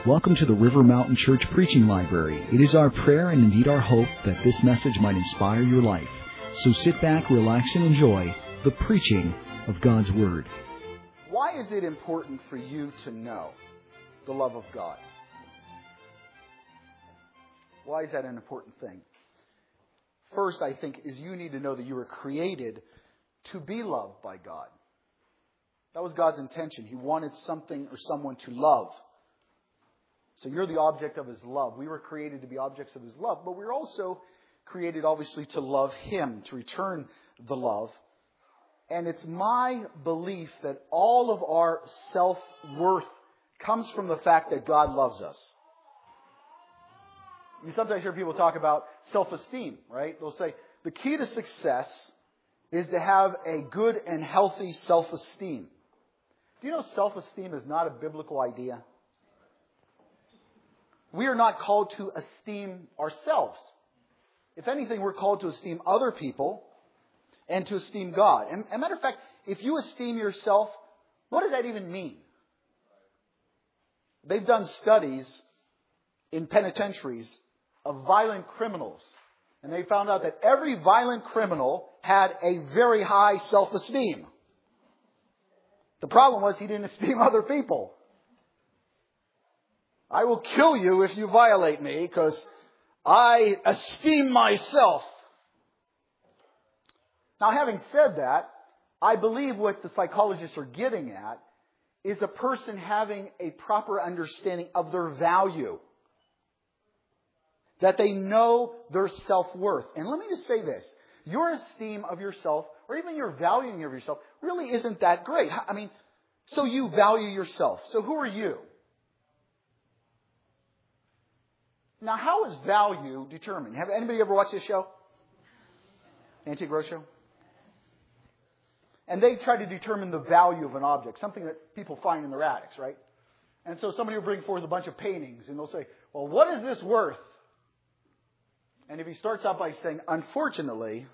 Welcome to the River Mountain Church Preaching Library. It is our prayer and indeed our hope that this message might inspire your life. So sit back, relax, and enjoy the preaching of God's Word. Why is it important for you to know the love of God? Why is that an important thing? First, I think, is you need to know that you were created to be loved by God. That was God's intention. He wanted something or someone to love. So you're the object of His love. We were created to be objects of His love, but we're also created, obviously, to love Him, to return the love. And it's my belief that all of our self-worth comes from the fact that God loves us. You sometimes hear people talk about self-esteem, right? They'll say, the key to success is to have a good and healthy self-esteem. Do you know self-esteem is not a biblical idea? We are not called to esteem ourselves. If anything, we're called to esteem other people and to esteem God. And as a matter of fact, if you esteem yourself, what does that even mean? They've done studies in penitentiaries of violent criminals. And they found out that every violent criminal had a very high self-esteem. The problem was he didn't esteem other people. I will kill you if you violate me because I esteem myself. Now, having said that, I believe what the psychologists are getting at is a person having a proper understanding of their value. That they know their self-worth. And let me just say this. Your esteem of yourself, or even your valuing of yourself, really isn't that great. I mean, so you value yourself. So who are you? Now, how is value determined? Have anybody ever watched this show? Antique Roadshow? And they try to determine the value of an object, something that people find in their attics, right? And so somebody will bring forth a bunch of paintings, and they'll say, well, what is this worth? And if he starts out by saying, unfortunately,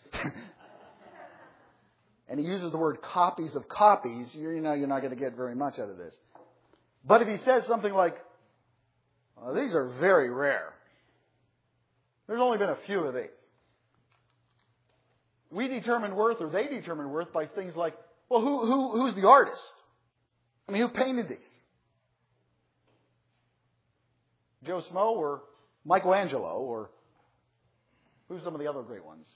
and he uses the word copies of copies, you're not going to get very much out of this. But if he says something like, well, these are very rare. There's only been a few of these. We determine worth, or they determine worth, by things like, well, who's the artist? I mean, who painted these? Joe Smo or Michelangelo, or who's some of the other great ones?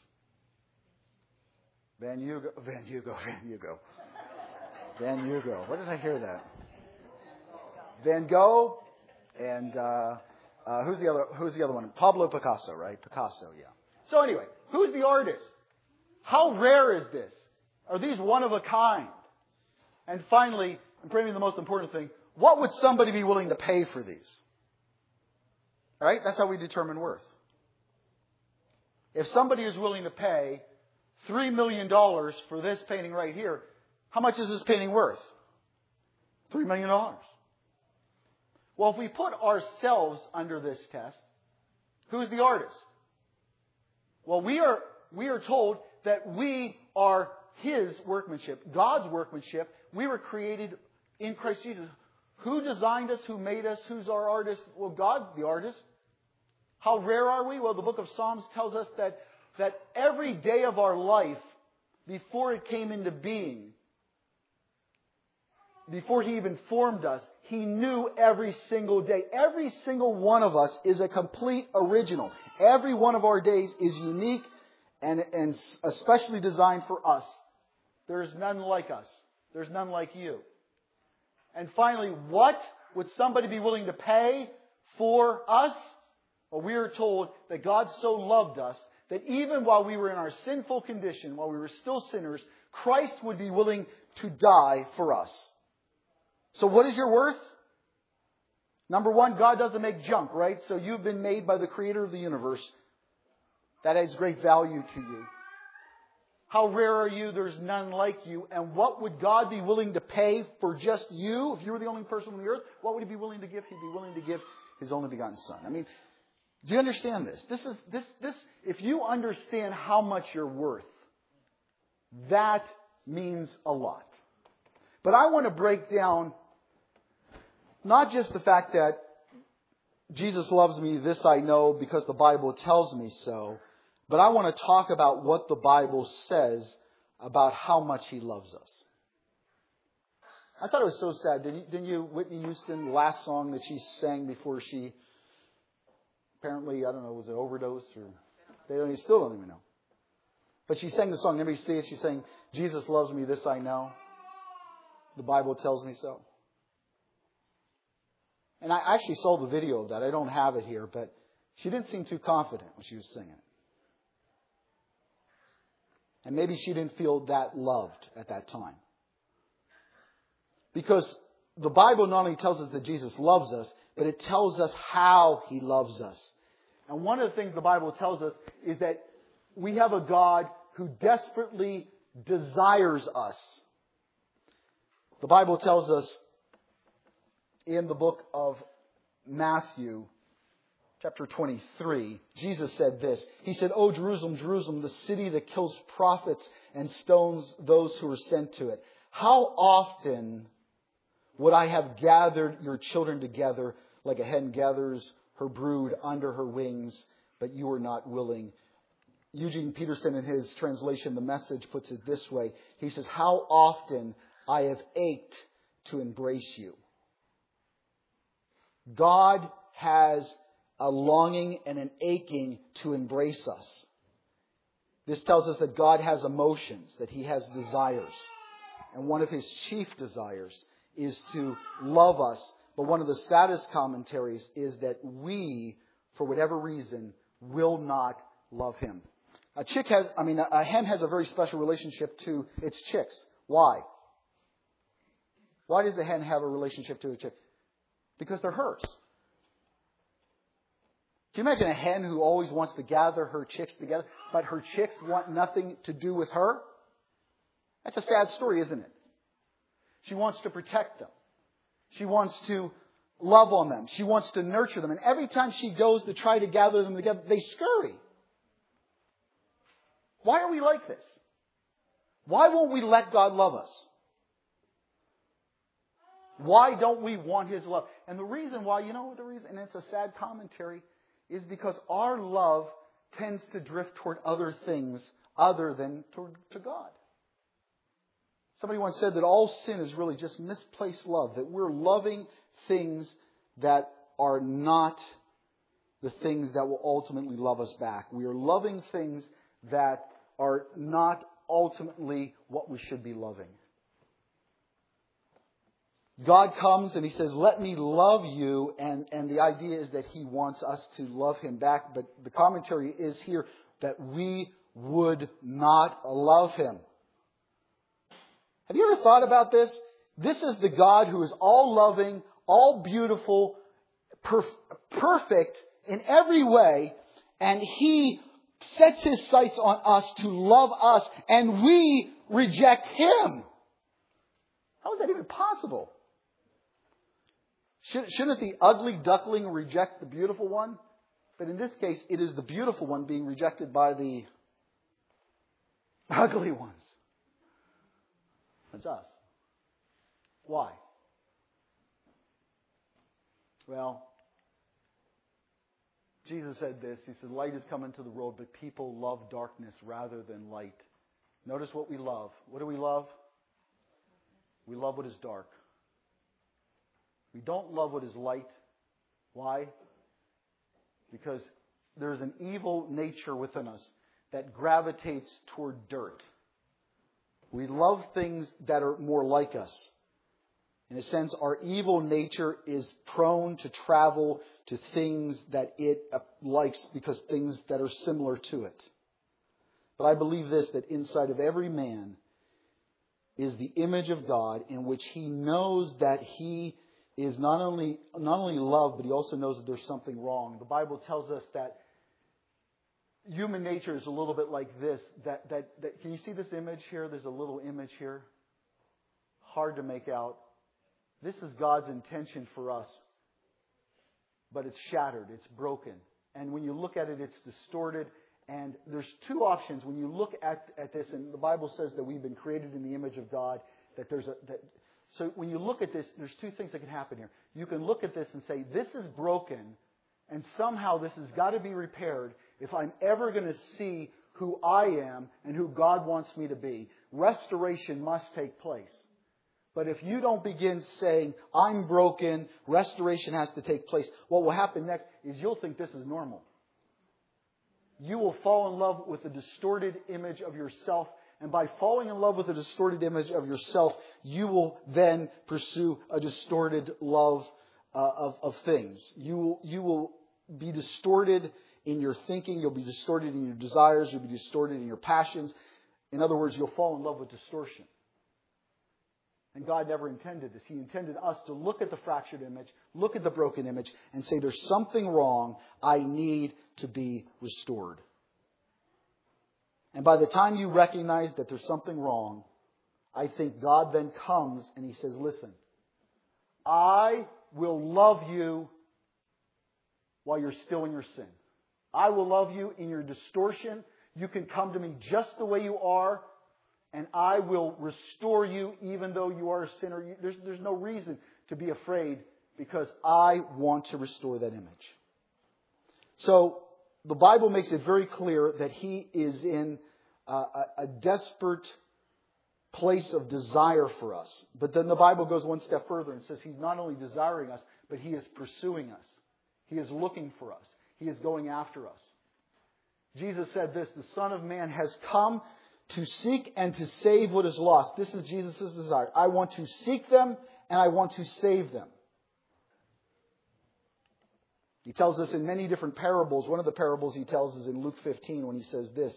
Van Gogh. Where did I hear that? Van Gogh. And who's the other one? Pablo Picasso, right? Picasso, yeah. So anyway, who's the artist? How rare is this? Are these one of a kind? And finally, and probably the most important thing, what would somebody be willing to pay for these? All right? That's how we determine worth. If somebody is willing to pay $3 million for this painting right here, how much is this painting worth? $3 million. Well, if we put ourselves under this test, who's the artist? Well, we are told that we are His workmanship, God's workmanship. We were created in Christ Jesus. Who designed us? Who made us? Who's our artist? Well, God's the artist. How rare are we? Well, the book of Psalms tells us that every day of our life, before it came into being, before He even formed us, He knew every single day. Every single one of us is a complete original. Every one of our days is unique and especially designed for us. There is none like us. There's none like you. And finally, what would somebody be willing to pay for us? Well, we are told that God so loved us that even while we were in our sinful condition, while we were still sinners, Christ would be willing to die for us. So what is your worth? Number one, God doesn't make junk, right? So you've been made by the Creator of the universe. That adds great value to you. How rare are you? There's none like you. And what would God be willing to pay for just you? If you were the only person on the earth, what would He be willing to give? He'd be willing to give His only begotten Son. I mean, do you understand this? This. If you understand how much you're worth, that means a lot. But I want to break down not just the fact that Jesus loves me, this I know because the Bible tells me so, but I want to talk about what the Bible says about how much He loves us. I thought it was so sad. Didn't you, Whitney Houston, the last song that she sang before she apparently, I don't know, was it overdose or they still don't even know. But she sang the song. Anybody see it? She sang, Jesus loves me, this I know. The Bible tells me so. And I actually saw the video of that. I don't have it here, but she didn't seem too confident when she was singing it. And maybe she didn't feel that loved at that time. Because the Bible not only tells us that Jesus loves us, but it tells us how He loves us. And one of the things the Bible tells us is that we have a God who desperately desires us. The Bible tells us in the book of Matthew, chapter 23, Jesus said this. He said, "O Jerusalem, Jerusalem, the city that kills prophets and stones those who are sent to it. How often would I have gathered your children together like a hen gathers her brood under her wings, but you are not willing." Eugene Peterson, in his translation, The Message, puts it this way. He says, "How often I have ached to embrace you." God has a longing and an aching to embrace us. This tells us that God has emotions, that He has desires. And one of His chief desires is to love us. But one of the saddest commentaries is that we, for whatever reason, will not love Him. A hen has a very special relationship to its chicks. Why? Why does a hen have a relationship to a chick? Because they're hers. Can you imagine a hen who always wants to gather her chicks together, but her chicks want nothing to do with her? That's a sad story, isn't it? She wants to protect them. She wants to love on them. She wants to nurture them. And every time she goes to try to gather them together, they scurry. Why are we like this? Why won't we let God love us? Why don't we want His love? And the reason why, and it's a sad commentary, is because our love tends to drift toward other things other than to God. Somebody once said that all sin is really just misplaced love, that we're loving things that are not the things that will ultimately love us back. We are loving things that are not ultimately what we should be loving. God comes and He says, "Let me love you," and the idea is that He wants us to love Him back. But the commentary is here that we would not love Him. Have you ever thought about this? This is the God who is all loving, all beautiful, perfect in every way, and He sets His sights on us to love us, and we reject Him. How is that even possible? Shouldn't the ugly duckling reject the beautiful one? But in this case, it is the beautiful one being rejected by the ugly ones. That's us. Why? Well, Jesus said this. He said, "Light has come into the world, but people love darkness rather than light." Notice what we love. What do we love? We love what is dark. We don't love what is light. Why? Because there's an evil nature within us that gravitates toward dirt. We love things that are more like us. In a sense, our evil nature is prone to travel to things that it likes because things that are similar to it. But I believe this, that inside of every man is the image of God, in which he knows that he is not only loved, but he also knows that there's something wrong. The Bible tells us that human nature is a little bit like this. That can you see this image here? There's a little image here. Hard to make out. This is God's intention for us. But it's shattered. It's broken. And when you look at it, it's distorted. And there's two options when you look at this. And the Bible says that we've been created in the image of God. That So when you look at this, there's two things that can happen here. You can look at this and say, this is broken, and somehow this has got to be repaired if I'm ever going to see who I am and who God wants me to be. Restoration must take place. But if you don't begin saying, I'm broken, restoration has to take place, what will happen next is you'll think this is normal. You will fall in love with a distorted image of yourself. And by falling in love with a distorted image of yourself, you will then pursue a distorted love of things. You will be distorted in your thinking. You'll be distorted in your desires. You'll be distorted in your passions. In other words, you'll fall in love with distortion. And God never intended this. He intended us to look at the fractured image, look at the broken image, and say, there's something wrong. I need to be restored. And by the time you recognize that there's something wrong, I think God then comes and He says, listen, I will love you while you're still in your sin. I will love you in your distortion. You can come to me just the way you are, and I will restore you even though you are a sinner. There's no reason to be afraid because I want to restore that image. So the Bible makes it very clear that He is in a desperate place of desire for us. But then the Bible goes one step further and says He's not only desiring us, but He is pursuing us. He is looking for us. He is going after us. Jesus said this, the Son of Man has come to seek and to save what is lost. This is Jesus' desire. I want to seek them and I want to save them. He tells us in many different parables. One of the parables He tells is in Luke 15 when He says this.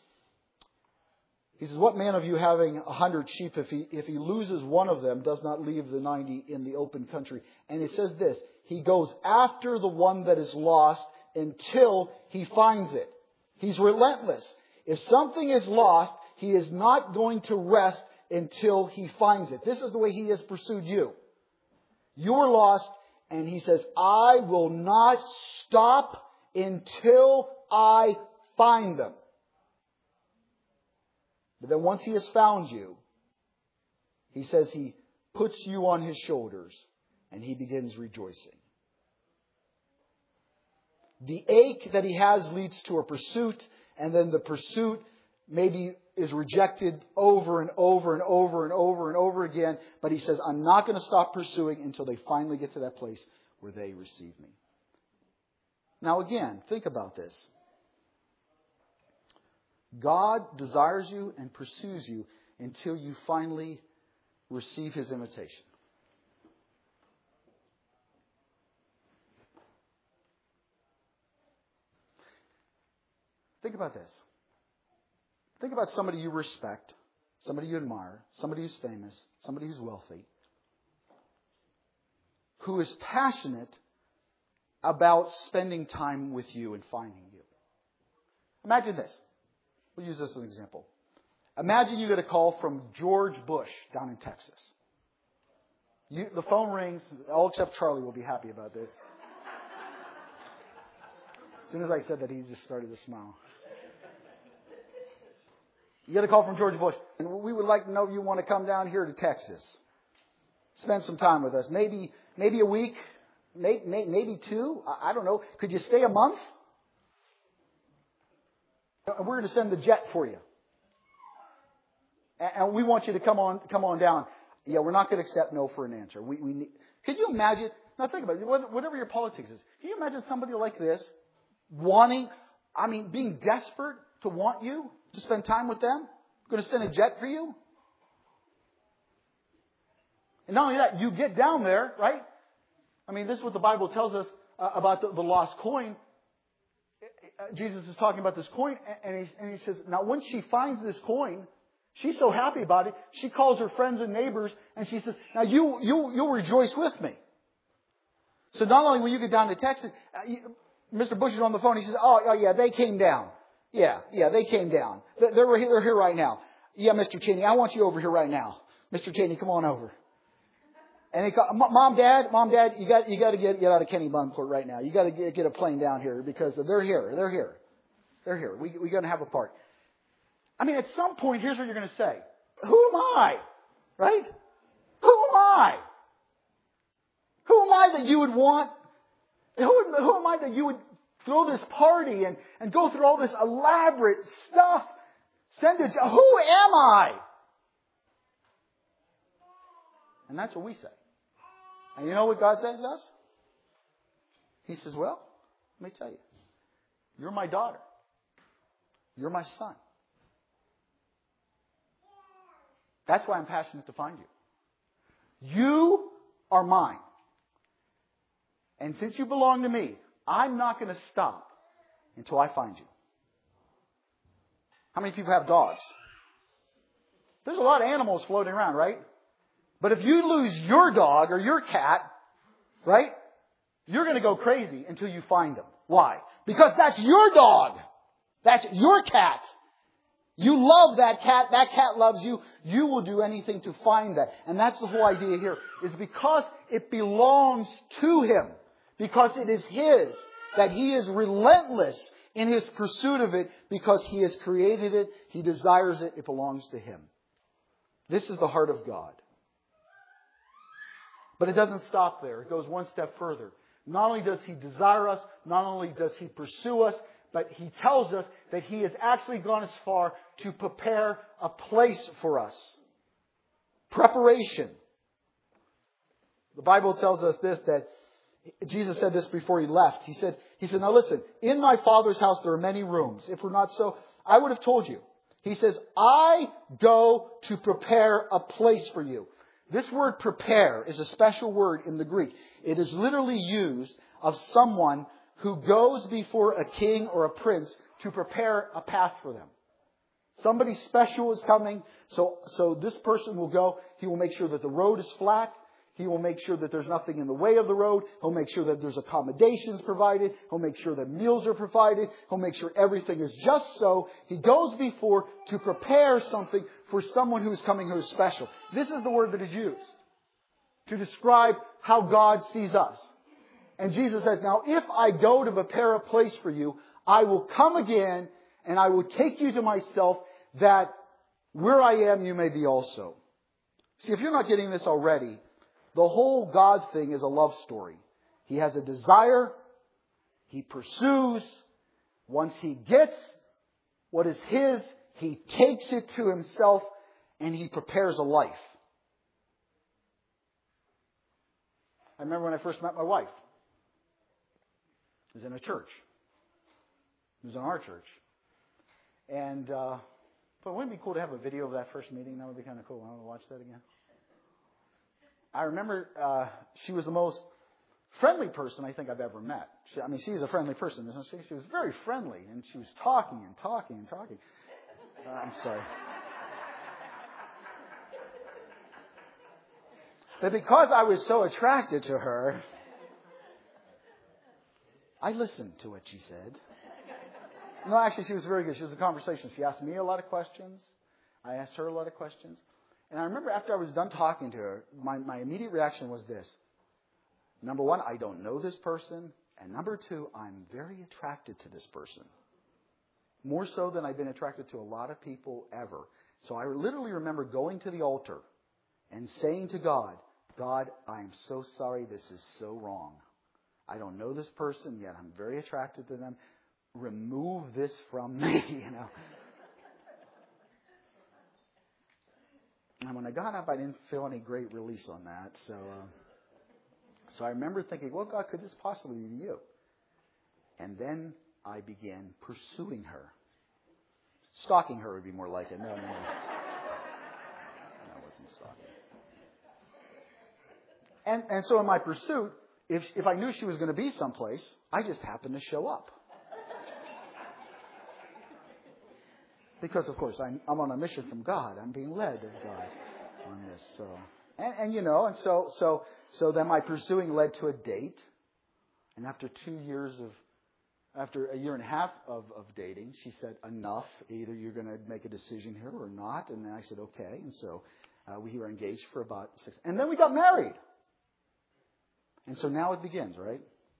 He says, what man of you having 100 sheep, if he loses one of them, does not leave the 90 in the open country? And it says this, he goes after the one that is lost until he finds it. He's relentless. If something is lost, he is not going to rest until he finds it. This is the way He has pursued you. You were lost, and He says, I will not stop until I find them. But then once He has found you, He says He puts you on His shoulders and He begins rejoicing. The ache that He has leads to a pursuit, and then the pursuit maybe is rejected over and over and over and over and over again. But He says, I'm not going to stop pursuing until they finally get to that place where they receive me. Now again, think about this. God desires you and pursues you until you finally receive His invitation. Think about this. Think about somebody you respect, somebody you admire, somebody who's famous, somebody who's wealthy, who is passionate about spending time with you and finding you. Imagine this. We'll use this as an example. Imagine you get a call from George Bush down in Texas. The phone rings. All except Charlie will be happy about this. As soon as I said that, he just started to smile. You get a call from George Bush. And we would like to know if you want to come down here to Texas. Spend some time with us. Maybe a week. Maybe two. I don't know. Could you stay a month? We're going to send the jet for you. And we want you to come on down. Yeah, we're not going to accept no for an answer. Could you imagine? Now think about it. Whatever your politics is. Can you imagine somebody like this being desperate to want you to spend time with them? Going to send a jet for you? And not only that, you get down there, right? I mean, this is what the Bible tells us about the lost coin. Jesus is talking about this coin, and he says, now when she finds this coin, she's so happy about it, she calls her friends and neighbors, and she says, now you'll rejoice with me. So not only will you get down to Texas, Mr. Bush is on the phone, he says, oh yeah, they came down. Yeah, they came down. They're here right now. Yeah, Mr. Cheney, I want you over here right now. Mr. Cheney, come on over. And they call, Mom, Dad, you got to get out of Kennebunkport right now. You got to get a plane down here because they're here. We're going to have a party. I mean, at some point, here's what you're going to say. Who am I? Right? Who am I? Who am I that you would want? Who am I that you would throw this party and go through all this elaborate stuff? Send it. Who am I? And that's what we say. And you know what God says to us? He says, well, let me tell you. You're my daughter. You're my son. That's why I'm passionate to find you. You are mine. And since you belong to me, I'm not going to stop until I find you. How many people have dogs? There's a lot of animals floating around, right? But if you lose your dog or your cat, right, you're going to go crazy until you find them. Why? Because that's your dog. That's your cat. You love that cat. That cat loves you. You will do anything to find that. And that's the whole idea here. Is because it belongs to Him. Because it is His. That He is relentless in His pursuit of it. Because He has created it. He desires it. It belongs to Him. This is the heart of God. But it doesn't stop there. It goes one step further. Not only does He desire us, not only does He pursue us, but He tells us that He has actually gone as far to prepare a place for us. Preparation. The Bible tells us this, that Jesus said this before He left. He said, now listen, in my Father's house there are many rooms. If we're not so, I would have told you. He says, I go to prepare a place for you. This word prepare is a special word in the Greek. It is literally used of someone who goes before a king or a prince to prepare a path for them. Somebody special is coming, so this person will go. He will make sure that the road is flat. He will make sure that there's nothing in the way of the road. He'll make sure that there's accommodations provided. He'll make sure that meals are provided. He'll make sure everything is just so. He goes before to prepare something for someone who is coming who is special. This is the word that is used to describe how God sees us. And Jesus says, now if I go to prepare a place for you, I will come again and I will take you to myself, that where I am you may be also. See, if you're not getting this already, the whole God thing is a love story. He has a desire. He pursues. Once He gets what is His, He takes it to Himself and He prepares a life. I remember when I first met my wife. It was in a church. It was in our church. And, but wouldn't it be cool to have a video of that first meeting? That would be kind of cool. I want to watch that again. I remember she was the most friendly person I think I've ever met. She's a friendly person, isn't she? She was very friendly, and she was talking and talking and talking. I'm sorry. But because I was so attracted to her, I listened to what she said. No, actually, she was very good. She was a conversation. She asked me a lot of questions. I asked her a lot of questions. And I remember after I was done talking to her, my immediate reaction was this. Number one, I don't know this person. And number two, I'm very attracted to this person. More so than I've been attracted to a lot of people ever. So I literally remember going to the altar and saying to God, God, I'm so sorry, this is so wrong. I don't know this person, yet I'm very attracted to them. Remove this from me, And when I got up, I didn't feel any great release on that. So I remember thinking, well, God, could this possibly be you? And then I began pursuing her. Stalking her would be more like it. No. I wasn't stalking. And so in my pursuit, if I knew she was going to be someplace, I just happened to show up. Because, of course, I'm on a mission from God. I'm being led of God on this. So then my pursuing led to a date. And after after a year and a half of dating, she said, enough. Either you're going to make a decision here or not. And then I said, okay. And so we were engaged for about 6. And then we got married. And so now it begins, right?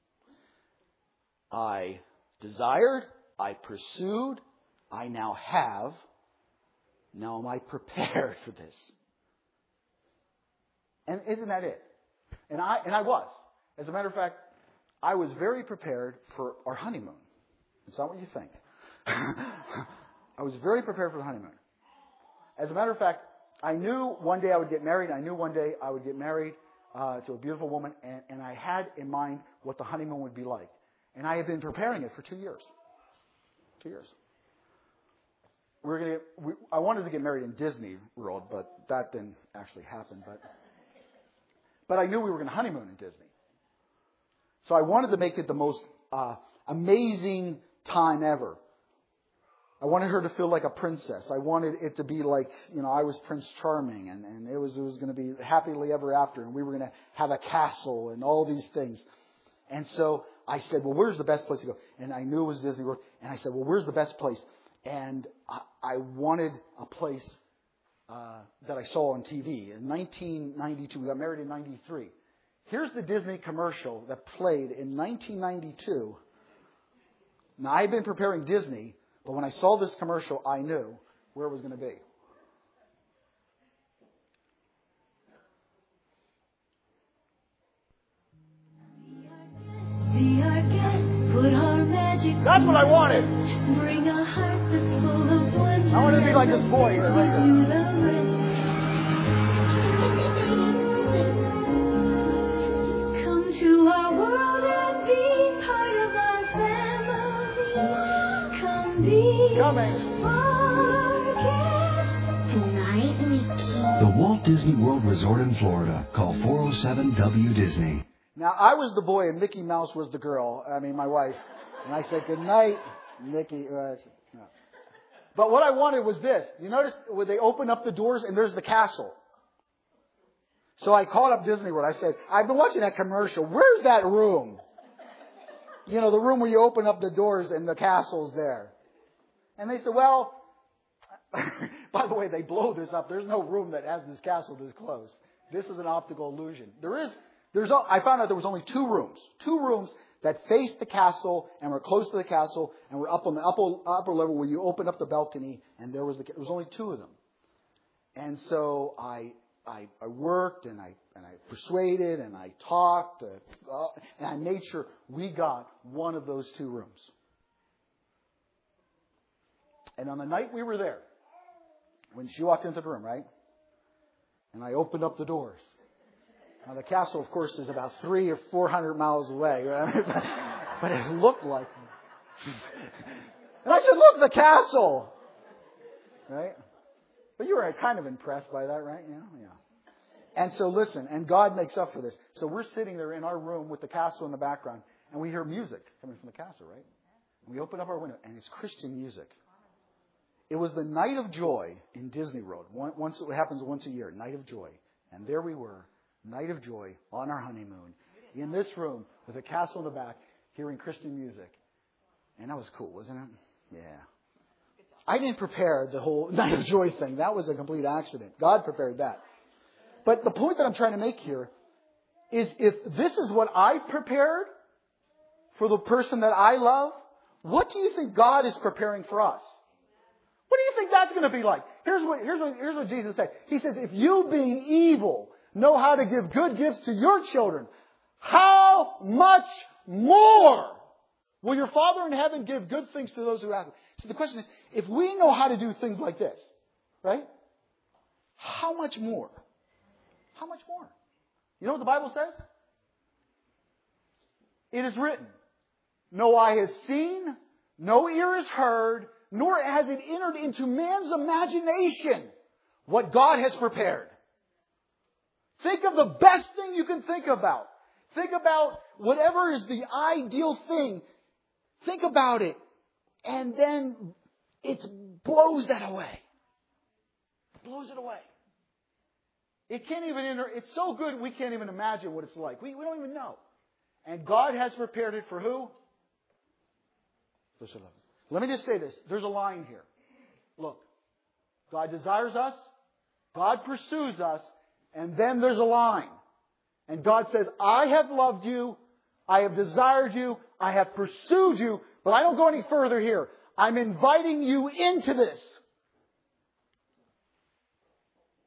I desired. I pursued. I now have. Now am I prepared for this? And isn't that it? And I was. As a matter of fact, I was very prepared for our honeymoon. It's not what you think. I was very prepared for the honeymoon. As a matter of fact, I knew one day I would get married. I knew one day I would get married to a beautiful woman. And I had in mind what the honeymoon would be like. And I had been preparing it for 2 years. 2 years. I wanted to get married in Disney World, but that didn't actually happen. But I knew we were going to honeymoon in Disney. So I wanted to make it the most amazing time ever. I wanted her to feel like a princess. I wanted it to be like, I was Prince Charming, and it was going to be happily ever after, and we were going to have a castle and all these things. And so I said, well, where's the best place to go? And I knew it was Disney World. And I said, well, where's the best place? And I wanted a place that I saw on TV. In 1992, we got married in 93. Here's the Disney commercial that played in 1992. Now, I had been preparing Disney, but when I saw this commercial, I knew where it was going to be. Be our guest, put our magic. That's what I wanted. Bring a heart that's full of wonder. I wanted to be like this boy here, right here. Come to our world and be part of our family. Come be Coming. our guest. Good night, Mickey. The Walt Disney World Resort in Florida. Call 407-W-DISNEY. Now, I was the boy and Mickey Mouse was the girl. My wife. And I said, good night, Mickey. No. But what I wanted was this. You notice when they open up the doors and there's the castle. So I called up Disney World. I said, I've been watching that commercial. Where's that room? The room where you open up the doors and the castle's there. And they said, well, by the way, they blow this up. There's no room that has this castle this close. This is an optical illusion. I found out there was only 2 rooms. 2 rooms that faced the castle and were close to the castle and were up on the upper level where you open up the balcony and there was only 2 of them. And so I worked and I persuaded and I talked and I made sure we got one of those 2 rooms. And on the night we were there, when she walked into the room, right? And I opened up the doors. Now, the castle, of course, is about 300 or 400 miles away. But it looked like it. And I said, look, the castle. Right? But you were kind of impressed by that, right? Yeah. And so listen, and God makes up for this. So we're sitting there in our room with the castle in the background, and we hear music coming from the castle, right? And we open up our window, and it's Christian music. It was the Night of Joy in Disney World. It happens once a year, Night of Joy. And there we were. Night of Joy on our honeymoon in this room with a castle in the back hearing Christian music. And that was cool, wasn't it? Yeah. I didn't prepare the whole Night of Joy thing. That was a complete accident. God prepared that. But the point that I'm trying to make here is if this is what I prepared for the person that I love, what do you think God is preparing for us? What do you think that's going to be like? Here's what Jesus said. He says, if you being evil know how to give good gifts to your children, how much more will your Father in heaven give good things to those who ask? So the question is, if we know how to do things like this, right? How much more? How much more? You know what the Bible says? It is written, no eye has seen, no ear has heard, nor has it entered into man's imagination what God has prepared. Think of the best thing you can think about. Think about whatever is the ideal thing. Think about it. And then it blows that away. It blows it away. It can't even enter. It's so good we can't even imagine what it's like. We don't even know. And God has prepared it for who? Verse 11. Let me just say this. There's a line here. Look. God desires us. God pursues us. And then there's a line. And God says, I have loved you. I have desired you. I have pursued you. But I don't go any further here. I'm inviting you into this.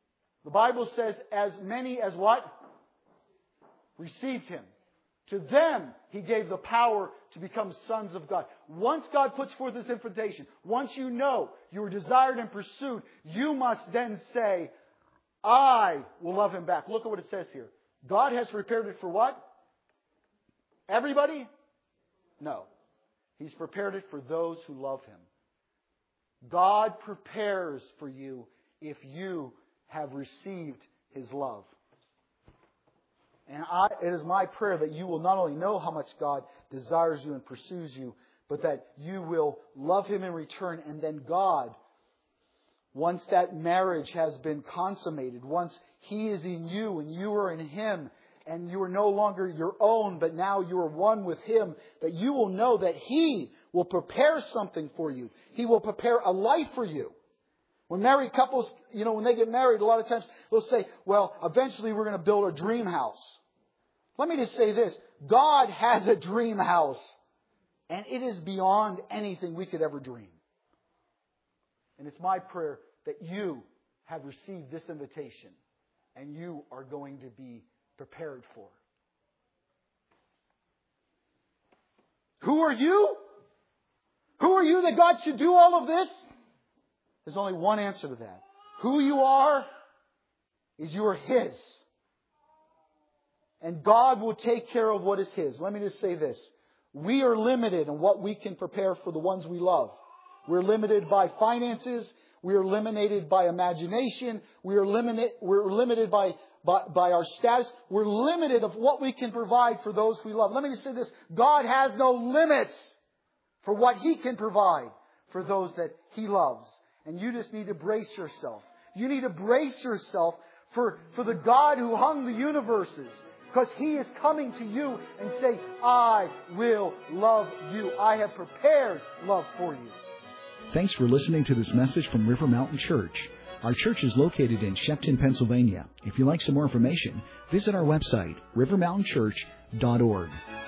The Bible says, as many as what? Received Him. To them, He gave the power to become sons of God. Once God puts forth this invitation, once you know you are desired and pursued, you must then say, I will love Him back. Look at what it says here. God has prepared it for what? Everybody? No. He's prepared it for those who love Him. God prepares for you if you have received His love. And it is my prayer that you will not only know how much God desires you and pursues you, but that you will love Him in return. And then God, once that marriage has been consummated, once He is in you and you are in Him, and you are no longer your own, but now you are one with Him, that you will know that He will prepare something for you. He will prepare a life for you. When married couples, when they get married, a lot of times they'll say, well, eventually we're going to build a dream house. Let me just say this. God has a dream house. And it is beyond anything we could ever dream. And it's my prayer that you have received this invitation. And you are going to be prepared for. Who are you? Who are you that God should do all of this? There's only one answer to that. Who you are is you are His. And God will take care of what is His. Let me just say this. We are limited in what we can prepare for the ones we love. We're limited by finances. We are limited by imagination. We're limited by our status. We're limited of what we can provide for those we love. Let me just say this. God has no limits for what He can provide for those that He loves. And you just need to brace yourself. You need to brace yourself for the God who hung the universes. Because He is coming to you and saying, I will love you. I have prepared love for you. Thanks for listening to this message from River Mountain Church. Our church is located in Shepton, Pennsylvania. If you'd like some more information, visit our website, rivermountainchurch.org.